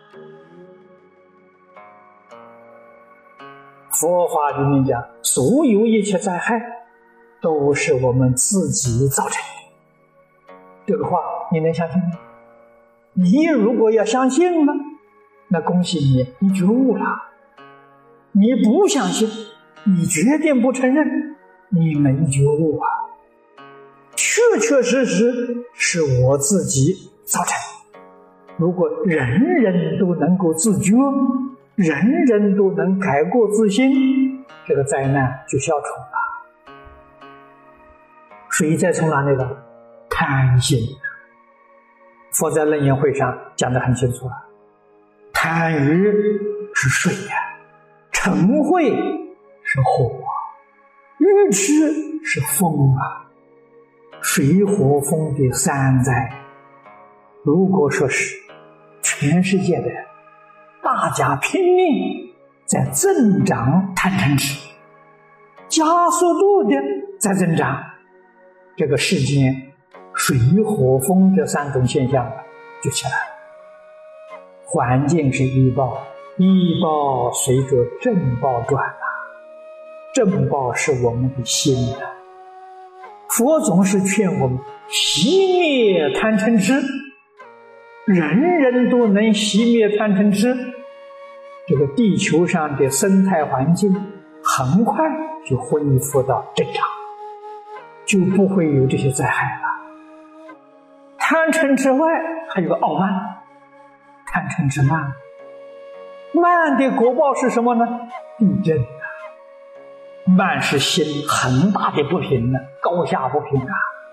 佛法里面讲，所有一切灾害都是我们自己造成的。这个话你能相信吗？你如果要相信了，那恭喜你，你觉悟了。你不相信，你决定不承认，你没觉悟啊。确确实实是我自己造成的。如果人人都能够自觉，人人都能改过自新，这个灾难就消除了。水灾从哪里来？贪心。佛在楞严会上讲得很清楚了，贪欲是水呀，嗔恚是火，愚痴是风啊。水火风的三灾，如果说是全世界的人大家拼命在增长贪嗔痴，加速度的在增长，这个世间水火风这三种现象就起来了。环境是依报，依报随着正报转啊，正报是我们的心啊。佛总是劝我们熄灭贪嗔痴，人人都能熄灭贪嗔痴，这个地球上的生态环境很快就恢复到正常，就不会有这些灾害了。贪嗔之外还有个傲慢，贪嗔之慢，慢的果报是什么呢？地震啊！慢是心很大的不平啊，高下不平啊。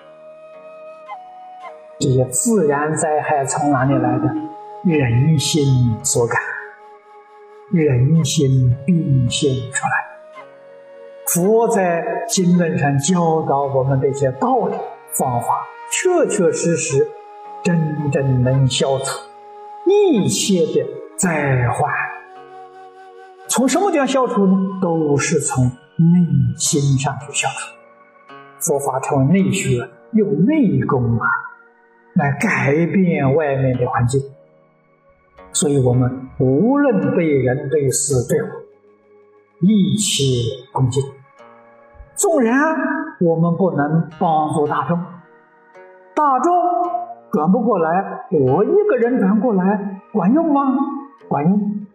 这些自然灾害从哪里来的？人心所感，人心变现出来。佛在经论上教导我们这些道理方法，确确实实真正能消除一切的灾患。从什么地方消除呢？都是从内心上去消除。佛法称为内学，用内功啊来改变外面的环境。所以我们无论对人对事对我，一切恭敬。纵然我们不能帮助大众，大众转不过来，我一个人转过来管用吗？管用。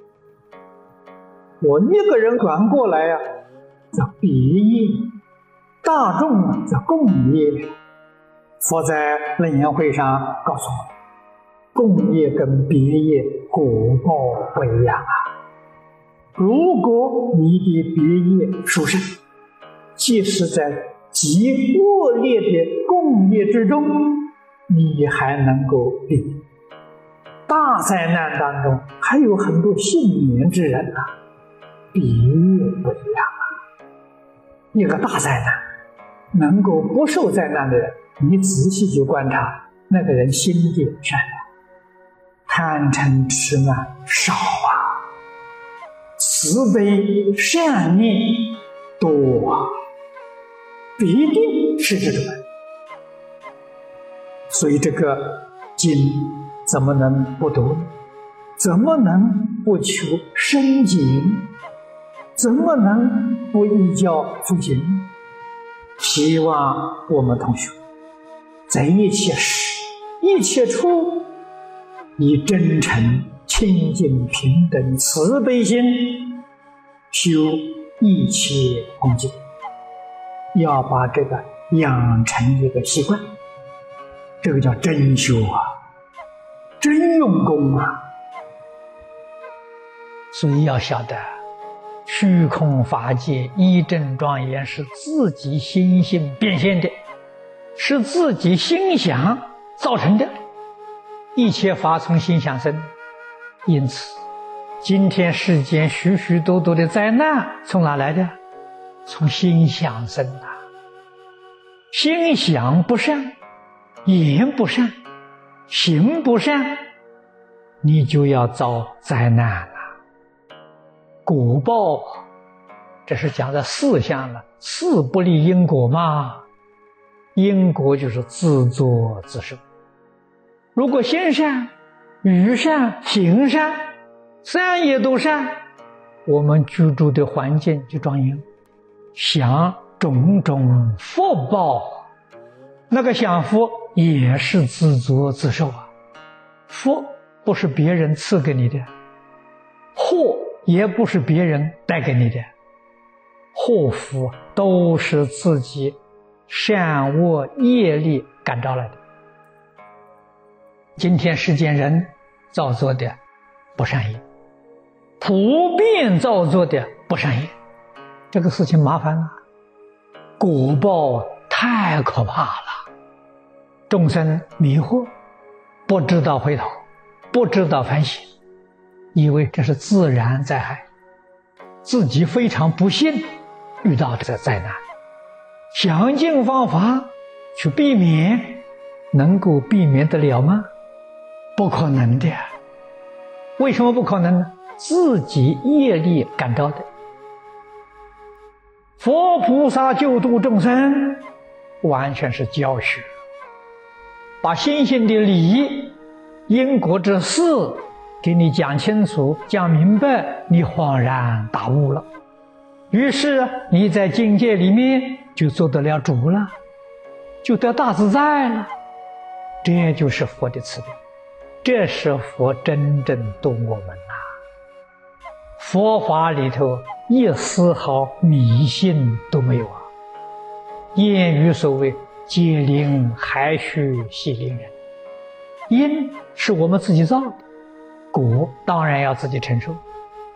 我一个人转过来呀，叫别业，大众叫共业。佛在楞严会上告诉我，共业跟别业果报不一样啊。如果你的别业殊胜，即使在极恶劣的共业之中，你还能够避。大灾难当中还有很多幸免之人啊，别业不一样啊。一个大灾难能够不受灾难的人，你仔细去观察，那个人心地善良，贪嗔痴慢少啊，慈悲善念多啊，必定是这种人。所以这个经怎么能不读？怎么能不求深解？怎么能不依教奉行？希望我们同学在一切时一切处以真诚清净平等慈悲心修一切恭敬，要把这个养成一个习惯，这个叫真修啊，真用功啊。所以要晓得虚空法界一真庄严是自己心性变现的，是自己心想造成的，一切法从心想生。因此今天世间许许多多的灾难从哪来的？从心想生啊。心想不善，言不善，行不善，你就要遭灾难了。果报，这是讲的四项了，四不利因果嘛。因果就是自作自受。如果心善， 语善、行善，三业都善，我们居住的环境就庄严，享种种福报。那个享福也是自作自受啊，福不是别人赐给你的，祸也不是别人带给你的，祸福都是自己善恶业力感召来的。今天世间人造作的不善业，普遍造作的不善业，这个事情麻烦了，果报太可怕了。众生迷惑，不知道回头，不知道反省，以为这是自然灾害，自己非常不幸遇到这个灾难，想尽方法去避免，能够避免得了吗？不可能的。为什么不可能呢？自己业力感召的。佛菩萨救度众生，完全是教学，把心性的理、因果之事给你讲清楚、讲明白，你恍然大悟了。于是你在境界里面就做得了主了，就得大自在了。这就是佛的慈悲，这是佛真正度我们呐。佛法里头一丝毫迷信都没有啊。谚语所谓解铃还须系铃人，因是我们自己造的，果当然要自己承受。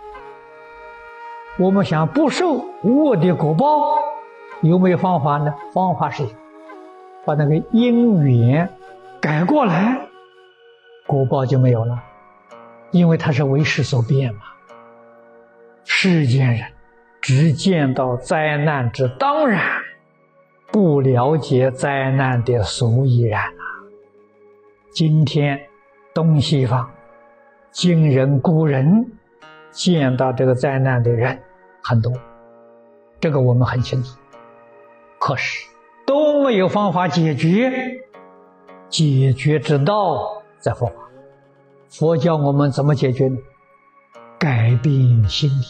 我们想不受恶的果报，有没有方法呢？方法是把那个因缘改过来，果报就没有了，因为它是为识所变嘛。世间人只见到灾难之当然，不了解灾难的所以然啊。今天东西方今人古人见到这个灾难的人很多，这个我们很清楚，可是都没有方法解决，解决之道在佛法。佛教我们怎么解决呢？改变心理。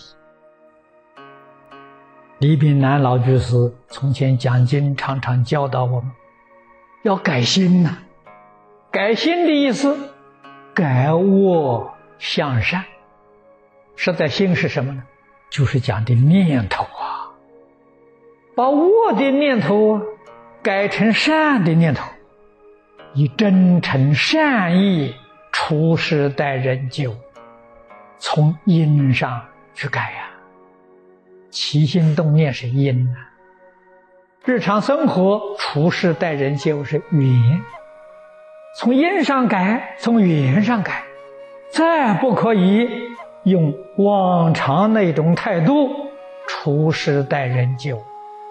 李炳南老居士从前讲经常常教导我们要改心呐。改心的意思，改恶向善。实在心是什么呢？就是讲的念头啊，把恶的念头改成善的念头，以真诚善意处事待人接物，从因上去改呀。起心动念是因啊，日常生活处事待人接物是缘，从因上改，从缘上改，再不可以用往常那种态度处事待人接物。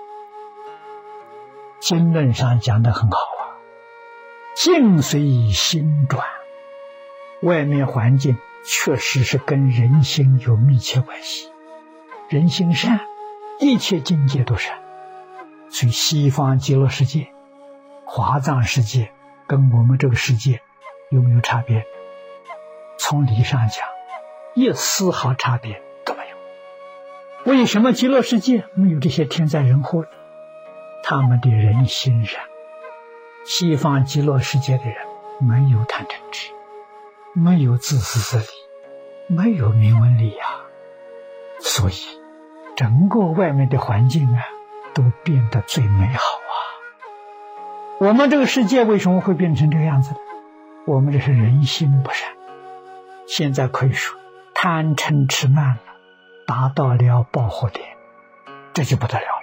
经论上讲得很好啊，境随心转。外面环境确实是跟人心有密切关系，人心善，一切境界都善。所以西方极乐世界、华藏世界跟我们这个世界有没有差别？从理上讲，一丝毫差别都没有。为什么极乐世界没有这些天灾人祸？他们的人心善。西方极乐世界的人没有贪嗔痴，没有自私自利，没有名闻利养，所以整个外面的环境啊都变得最美好啊。我们这个世界为什么会变成这个样子呢？我们这是人心不善，现在可以说贪嗔痴慢了，达到了爆火点，这就不得了了。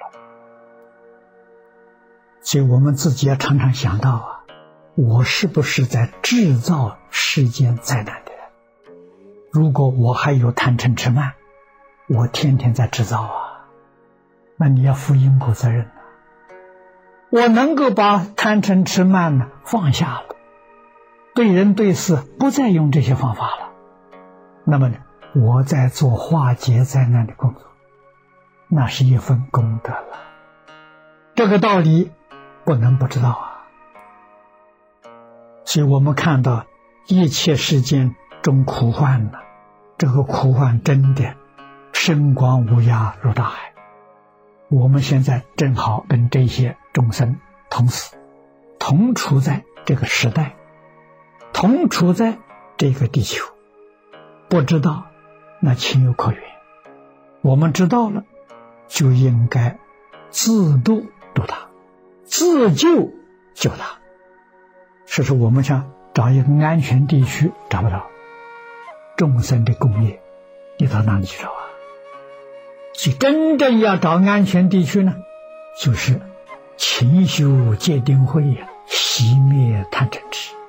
所以我们自己要常常想到啊，我是不是在制造世间灾难的人？如果我还有贪嗔痴慢，我天天在制造啊，那你要负因果责任啊。我能够把贪嗔痴慢呢放下了，对人对事不再用这些方法了，那么呢，我在做化解灾难的工作，那是一份功德了。这个道理不能不知道啊。所以我们看到一切世间中苦患呢，这个苦患真的深广无涯如大海。我们现在正好跟这些众生同死，同处在这个时代，同处在这个地球，不知道那情有可原。我们知道了，就应该自度度他，自救救他。是我们想找一个安全地区找不到，众生的共业，你到哪里去找啊？真正要找安全地区呢，就是勤修戒定慧呀，熄灭贪嗔痴。